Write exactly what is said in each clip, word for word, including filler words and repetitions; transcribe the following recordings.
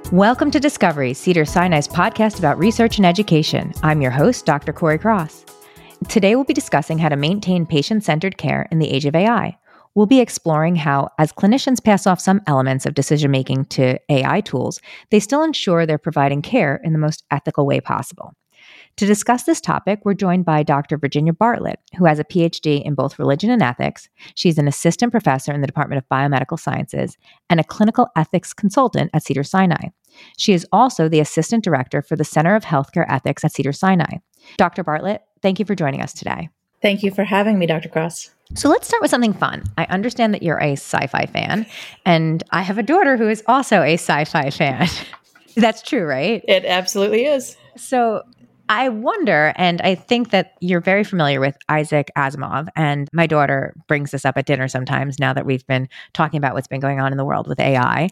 Welcome to Discovery, Cedars-Sinai's podcast about research and education. I'm your host, Doctor Corey Cross. Today we'll be discussing how to maintain patient-centered care in the age of A I. We'll be exploring how, as clinicians pass off some elements of decision-making to A I tools, they still ensure they're providing care in the most ethical way possible. To discuss this topic, we're joined by Doctor Virginia Bartlett, who has a P H D in both religion and ethics. She's an assistant professor in the Department of Biomedical Sciences and a clinical ethics consultant at Cedars-Sinai. She is also the assistant director for the Center of Healthcare Ethics at Cedars-Sinai. Doctor Bartlett, thank you for joining us today. Thank you for having me, Doctor Cross. So let's start with something fun. I understand that you're a sci-fi fan, and I have a daughter who is also a sci-fi fan. That's true, right? It absolutely is. So I wonder, and I think that you're very familiar with Isaac Asimov, and my daughter brings this up at dinner sometimes now that we've been talking about what's been going on in the world with A I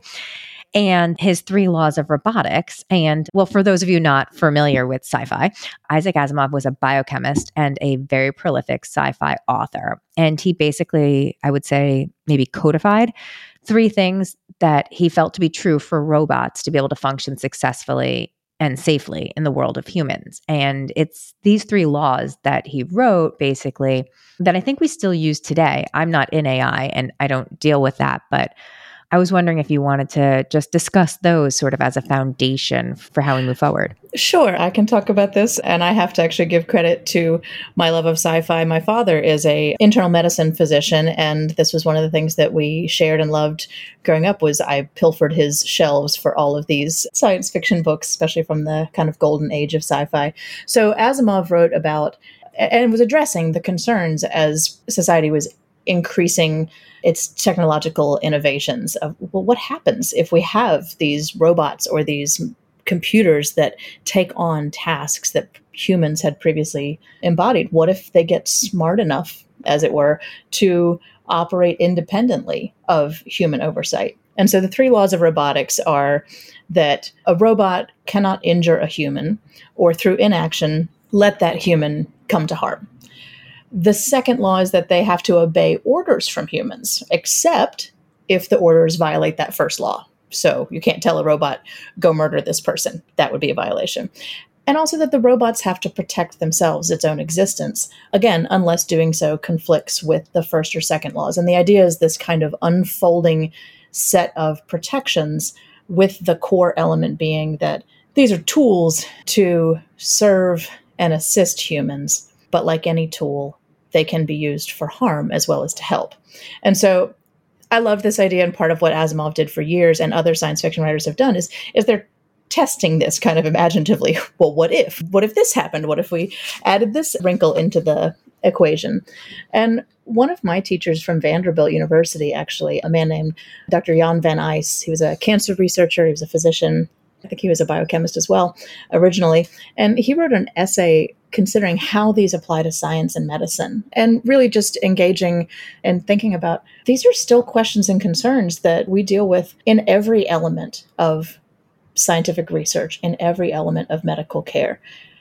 and his three laws of robotics. And well, for those of you not familiar with sci-fi, Isaac Asimov was a biochemist and a very prolific sci-fi author. And he basically, I would say, maybe codified three things that he felt to be true for robots to be able to function successfully and safely in the world of humans. And it's these three laws that he wrote, basically, that I think we still use today. I'm not in A I and I don't deal with that, but I was wondering if you wanted to just discuss those sort of as a foundation for how we move forward. Sure, I can talk about this, and I have to actually give credit to my love of sci-fi. My father is a internal medicine physician, and this was one of the things that we shared and loved growing up was I pilfered his shelves for all of these science fiction books, especially from the kind of golden age of sci-fi. So Asimov wrote about and was addressing the concerns as society was increasing its technological innovations of, well, what happens if we have these robots or these computers that take on tasks that humans had previously embodied? What if they get smart enough, as it were, to operate independently of human oversight? And so the three laws of robotics are that a robot cannot injure a human or through inaction let that human come to harm. The second law is that they have to obey orders from humans, except if the orders violate that first law. So you can't tell a robot, go murder this person. That would be a violation. And also that the robots have to protect themselves, its own existence, again, unless doing so conflicts with the first or second laws. And the idea is this kind of unfolding set of protections, with the core element being that these are tools to serve and assist humans. But like any tool, they can be used for harm as well as to help. And so I love this idea, and part of what Asimov did for years and other science fiction writers have done is, is they're testing this kind of imaginatively. Well, what if? What if this happened? What if we added this wrinkle into the equation? And one of my teachers from Vanderbilt University, actually, a man named Doctor Jan van Eijs, he was a cancer researcher, he was a physician, I think he was a biochemist as well, originally. And he wrote an essay considering how these apply to science and medicine, and really just engaging and thinking about these are still questions and concerns that we deal with in every element of scientific research, in every element of medical care.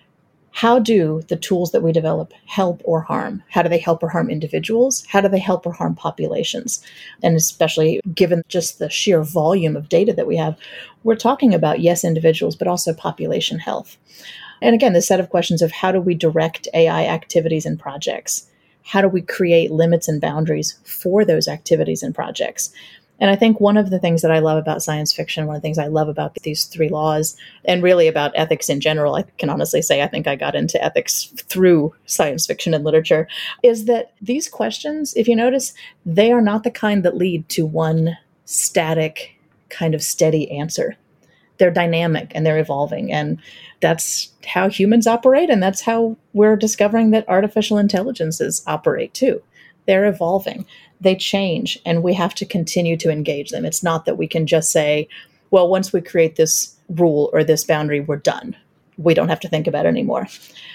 How do the tools that we develop help or harm? How do they help or harm individuals? How do they help or harm populations? And especially given just the sheer volume of data that we have, we're talking about, yes, individuals, but also population health. And again, the set of questions of how do we direct A I activities and projects? How do we create limits and boundaries for those activities and projects? And I think one of the things that I love about science fiction, one of the things I love about these three laws, and really about ethics in general, I can honestly say I think I got into ethics through science fiction and literature, is that these questions, if you notice, they are not the kind that lead to one static, kind of steady answer. They're dynamic and they're evolving. And that's how humans operate. And that's how we're discovering that artificial intelligences operate too. They're evolving. They change, and we have to continue to engage them. It's not that we can just say, well, once we create this rule or this boundary, we're done. We don't have to think about it anymore.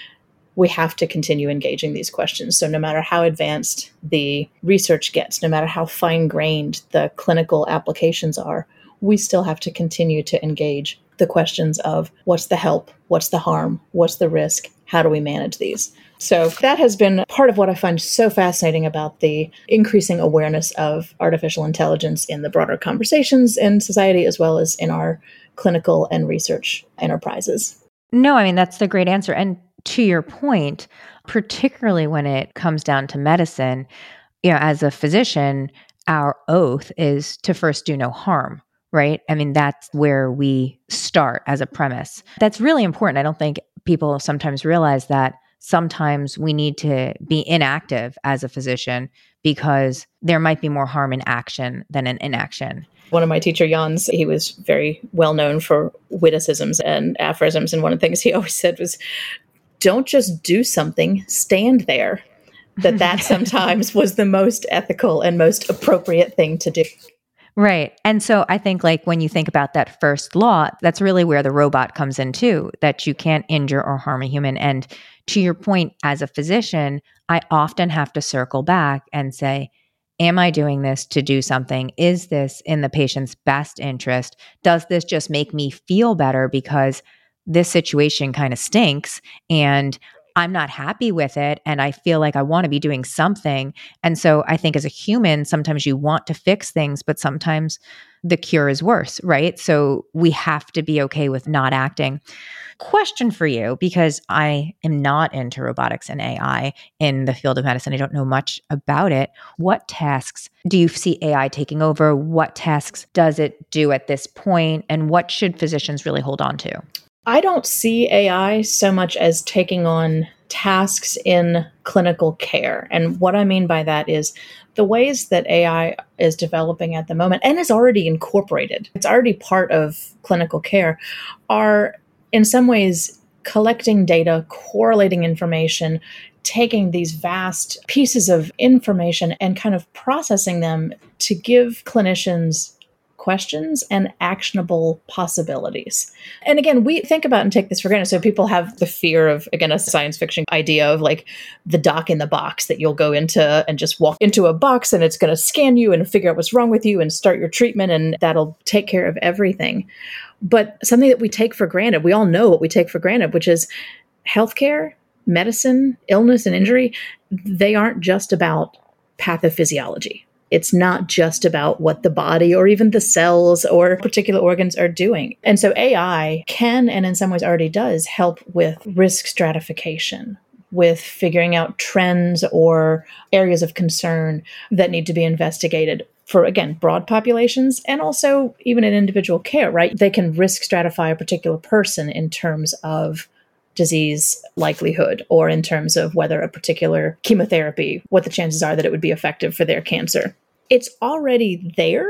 We have to continue engaging these questions. So no matter how advanced the research gets, no matter how fine-grained the clinical applications are, we still have to continue to engage the questions of what's the help, what's the harm, what's the risk, how do we manage these? So that has been part of what I find so fascinating about the increasing awareness of artificial intelligence in the broader conversations in society, as well as in our clinical and research enterprises. No, I mean, that's the great answer. And to your point, particularly when it comes down to medicine, you know, as a physician, our oath is to first do no harm, right? I mean, that's where we start as a premise. That's really important. I don't think people sometimes realize that sometimes we need to be inactive as a physician because there might be more harm in action than in inaction. One of my teacher, Jans, he was very well known for witticisms and aphorisms. And one of the things he always said was, don't just do something, stand there. That that sometimes was the most ethical and most appropriate thing to do. Right. And so I think like when you think about that first law, that's really where the robot comes in too, that you can't injure or harm a human. And to your point, as a physician, I often have to circle back and say, am I doing this to do something? Is this in the patient's best interest? Does this just make me feel better because this situation kind of stinks and I'm not happy with it and I feel like I want to be doing something. And so I think as a human, sometimes you want to fix things, but sometimes the cure is worse, right? So we have to be okay with not acting. Question for you, because I am not into robotics and A I in the field of medicine. I don't know much about it. What tasks do you see A I taking over? What tasks does it do at this point? And what should physicians really hold on to? I don't see A I so much as taking on tasks in clinical care. And what I mean by that is the ways that A I is developing at the moment and is already incorporated, it's already part of clinical care, are in some ways collecting data, correlating information, taking these vast pieces of information and kind of processing them to give clinicians questions and actionable possibilities. And again, we think about and take this for granted. So people have the fear of, again, a science fiction idea of like the doc in the box, that you'll go into and just walk into a box and it's going to scan you and figure out what's wrong with you and start your treatment and that'll take care of everything. But something that we take for granted, we all know what we take for granted, which is healthcare, medicine, illness, and injury. They aren't just about pathophysiology. It's not just about what the body or even the cells or particular organs are doing. And so A I can, and in some ways already does, help with risk stratification, with figuring out trends or areas of concern that need to be investigated for, again, broad populations and also even in individual care, right? They can risk stratify a particular person in terms of disease likelihood or in terms of whether a particular chemotherapy, what the chances are that it would be effective for their cancer. It's already there,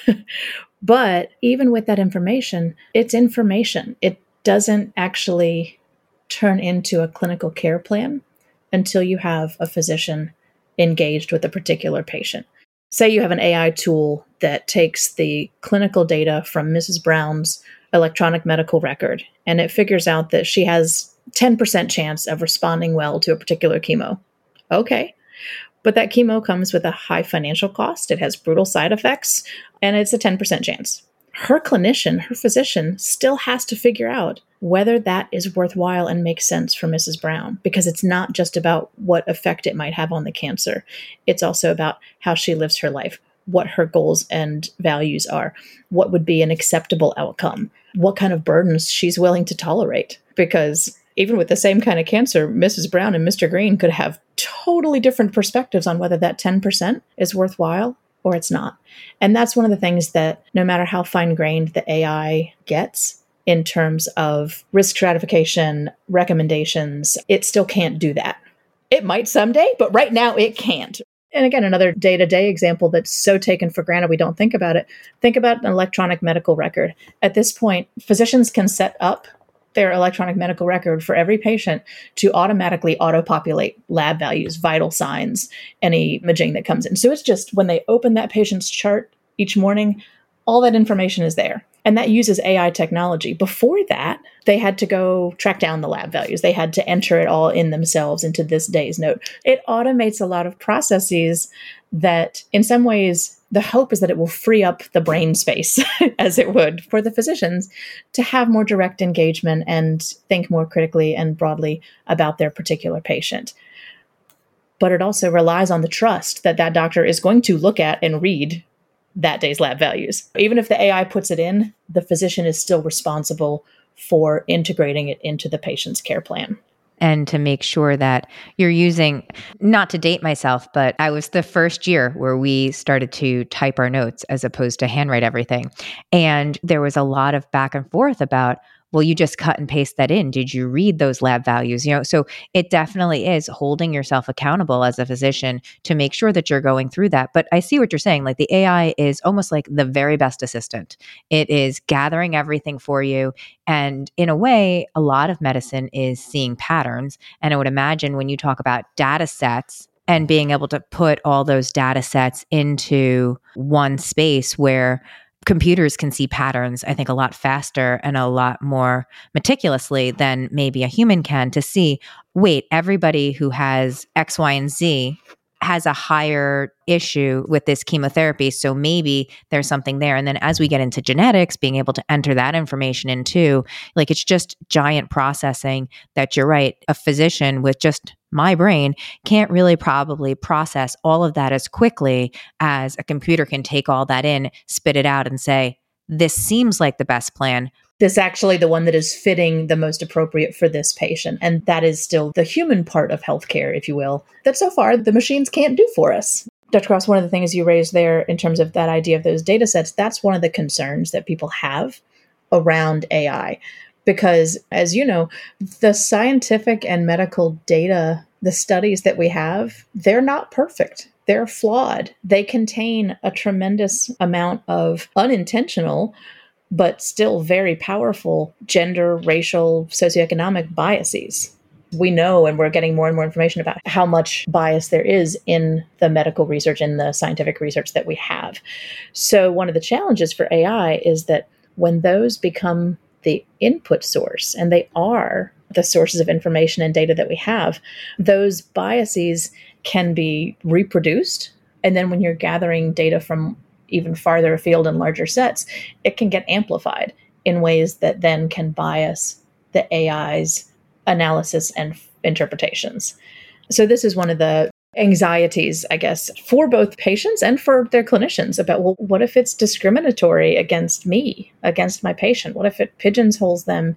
but even with that information, it's information. It doesn't actually turn into a clinical care plan until you have a physician engaged with a particular patient. Say you have an A I tool that takes the clinical data from Missus Brown's electronic medical record, and it figures out that she has ten percent chance of responding well to a particular chemo. Okay. But that chemo comes with a high financial cost. It has brutal side effects, and it's a ten percent chance. Her clinician, her physician, still has to figure out whether that is worthwhile and makes sense for Missus Brown, because it's not just about what effect it might have on the cancer. It's also about how she lives her life, what her goals and values are, what would be an acceptable outcome, what kind of burdens she's willing to tolerate. Because even with the same kind of cancer, Missus Brown and Mister Green could have totally different perspectives on whether that ten percent is worthwhile or it's not. And that's one of the things that no matter how fine-grained the A I gets in terms of risk stratification, recommendations, it still can't do that. It might someday, but right now it can't. And again, another day-to-day example that's so taken for granted we don't think about it. Think about an electronic medical record. At this point, physicians can set up their electronic medical record for every patient to automatically auto-populate lab values, vital signs, any imaging that comes in. So it's just when they open that patient's chart each morning, all that information is there. And that uses A I technology. Before that, they had to go track down the lab values. They had to enter it all in themselves into this day's note. It automates a lot of processes that in some ways, the hope is that it will free up the brain space, as it would, for the physicians to have more direct engagement and think more critically and broadly about their particular patient. But it also relies on the trust that that doctor is going to look at and read that day's lab values. Even if the A I puts it in, the physician is still responsible for integrating it into the patient's care plan. And to make sure that you're using, not to date myself, but I was the first year where we started to type our notes as opposed to handwrite everything. And there was a lot of back and forth about, well, you just cut and paste that in. Did you read those lab values? You know, so it definitely is holding yourself accountable as a physician to make sure that you're going through that. But I see what you're saying. Like the A I is almost like the very best assistant. It is gathering everything for you. And in a way, a lot of medicine is seeing patterns. And I would imagine when you talk about data sets and being able to put all those data sets into one space where computers can see patterns, I think, a lot faster and a lot more meticulously than maybe a human can to see, wait, everybody who has X, Y, and Z has a higher issue with this chemotherapy. So maybe there's something there. And then as we get into genetics, being able to enter that information into, like, it's just giant processing that you're right. A physician with just my brain can't really probably process all of that as quickly as a computer can take all that in, spit it out and say, this seems like the best plan. This actually the one that is fitting the most appropriate for this patient. And that is still the human part of healthcare, if you will, that so far the machines can't do for us. Doctor Cross, one of the things you raised there in terms of that idea of those data sets, that's one of the concerns that people have around A I. Because as you know, the scientific and medical data, the studies that we have, they're not perfect. They're flawed. They contain a tremendous amount of unintentional but still very powerful gender, racial, socioeconomic biases. We know, and we're getting more and more information about how much bias there is in the medical research and the scientific research that we have. So one of the challenges for A I is that when those become the input source, and they are the sources of information and data that we have, those biases can be reproduced. And then when you're gathering data from even farther afield and larger sets, it can get amplified in ways that then can bias the A I's analysis and f- interpretations. So this is one of the anxieties, I guess, for both patients and for their clinicians about, well, what if it's discriminatory against me, against my patient? What if it pigeonholes them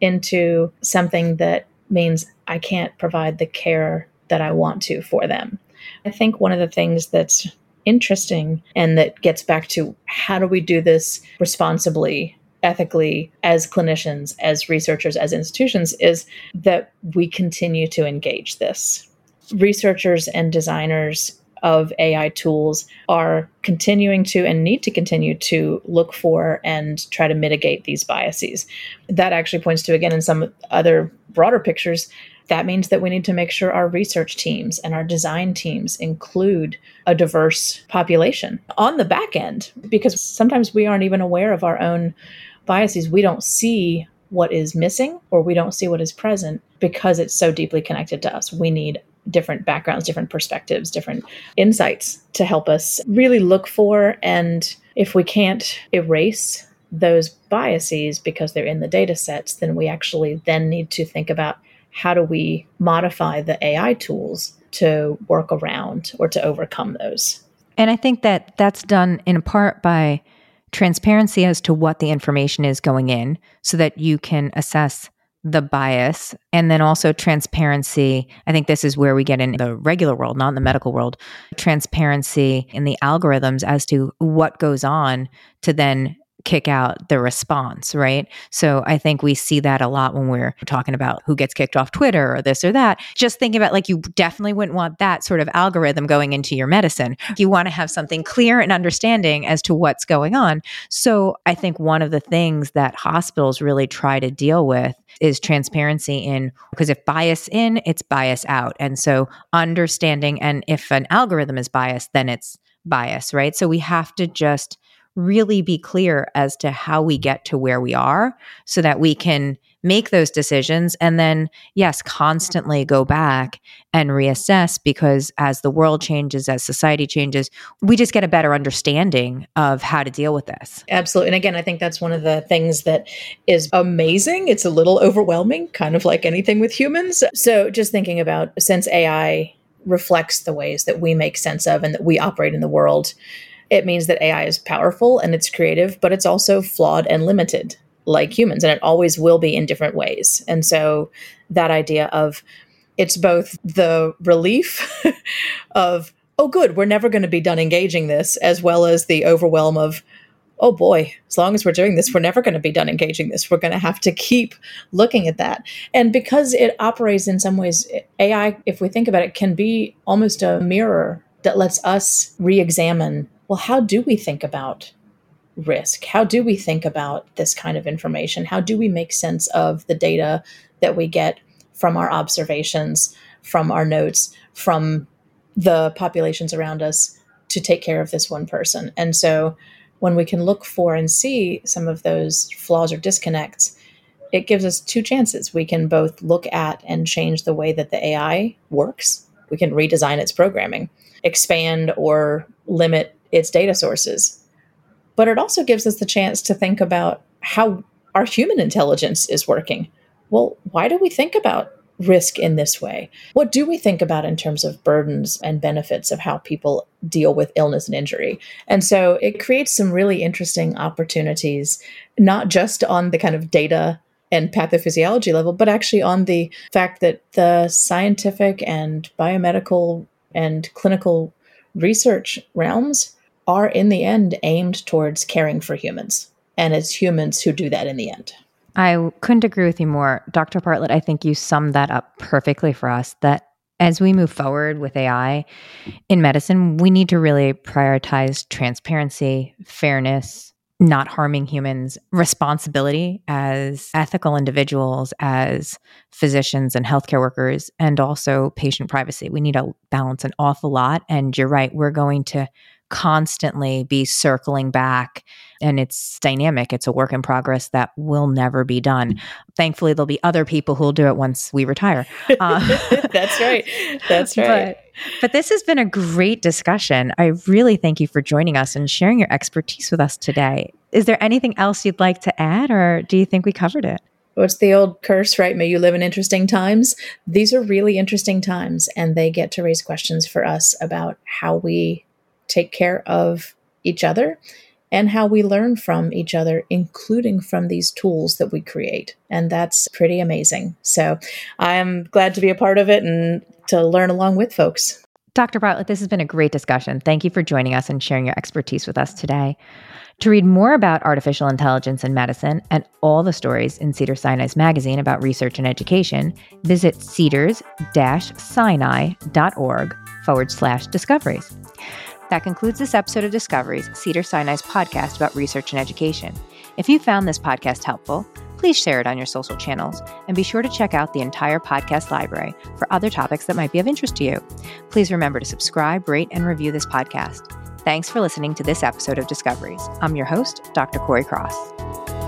into something that means I can't provide the care that I want to for them? I think one of the things that's interesting and that gets back to how do we do this responsibly, ethically, as clinicians, as researchers, as institutions, is that we continue to engage this. Researchers and designers of A I tools are continuing to and need to continue to look for and try to mitigate these biases. That actually points to, again, in some other broader pictures, that means that we need to make sure our research teams and our design teams include a diverse population on the back end, because sometimes we aren't even aware of our own biases. We don't see what is missing or we don't see what is present because it's so deeply connected to us. We need different backgrounds, different perspectives, different insights to help us really look for. And if we can't erase those biases because they're in the data sets, then we actually then need to think about how do we modify the A I tools to work around or to overcome those. And I think that that's done in part by transparency as to what the information is going in so that you can assess the bias, and then also transparency. I think this is where we get in the regular world, not in the medical world, transparency in the algorithms as to what goes on to then kick out the response, right? So I think we see that a lot when we're talking about who gets kicked off Twitter or this or that. Just thinking about, like, you definitely wouldn't want that sort of algorithm going into your medicine. You want to have something clear and understanding as to what's going on. So I think one of the things that hospitals really try to deal with is transparency in, because if bias in, it's bias out. And so understanding, and if an algorithm is biased, then it's bias, right? So we have to just really be clear as to how we get to where we are so that we can make those decisions and then, yes, constantly go back and reassess, because as the world changes, as society changes, we just get a better understanding of how to deal with this. Absolutely. And again, I think that's one of the things that is amazing. It's a little overwhelming, kind of like anything with humans. So just thinking about, since A I reflects the ways that we make sense of and that we operate in the world, It means that A I is powerful and it's creative, but it's also flawed and limited like humans, and it always will be in different ways. And so that idea of it's both the relief of, oh, good, we're never going to be done engaging this, as well as the overwhelm of, oh boy, as long as we're doing this, we're never going to be done engaging this. We're going to have to keep looking at that. And because it operates in some ways, A I, if we think about it, can be almost a mirror that lets us re-examine, well, how do we think about risk? How do we think about this kind of information? How do we make sense of the data that we get from our observations, from our notes, from the populations around us to take care of this one person? And so when we can look for and see some of those flaws or disconnects, it gives us two chances. We can both look at and change the way that the A I works. We can redesign its programming, expand or limit its data sources. But it also gives us the chance to think about how our human intelligence is working. Well, why do we think about risk in this way? What do we think about in terms of burdens and benefits of how people deal with illness and injury? And so it creates some really interesting opportunities, not just on the kind of data and pathophysiology level, but actually on the fact that the scientific and biomedical and clinical research realms are in the end aimed towards caring for humans. And it's humans who do that in the end. I couldn't agree with you more. Doctor Bartlett, I think you summed that up perfectly for us, that as we move forward with A I in medicine, we need to really prioritize transparency, fairness, not harming humans, responsibility as ethical individuals, as physicians and healthcare workers, and also patient privacy. We need to balance an awful lot. And you're right, we're going to constantly be circling back, and it's dynamic. It's a work in progress that will never be done. Thankfully, there'll be other people who'll do it once we retire. Uh, That's right. That's right. But, but this has been a great discussion. I really thank you for joining us and sharing your expertise with us today. Is there anything else you'd like to add, or do you think we covered it? What's the old curse, right? May you live in interesting times. These are really interesting times, and they get to raise questions for us about how we take care of each other and how we learn from each other, including from these tools that we create. And that's pretty amazing. So I'm glad to be a part of it and to learn along with folks. Doctor Bartlett, this has been a great discussion. Thank you for joining us and sharing your expertise with us today. To read more about artificial intelligence in medicine and all the stories in Cedars-Sinai's magazine about research and education, visit cedars-sinai.org forward slash discoveries. That concludes this episode of Discoveries, Cedars-Sinai's podcast about research and education. If you found this podcast helpful, please share it on your social channels and be sure to check out the entire podcast library for other topics that might be of interest to you. Please remember to subscribe, rate, and review this podcast. Thanks for listening to this episode of Discoveries. I'm your host, Doctor Corey Cross.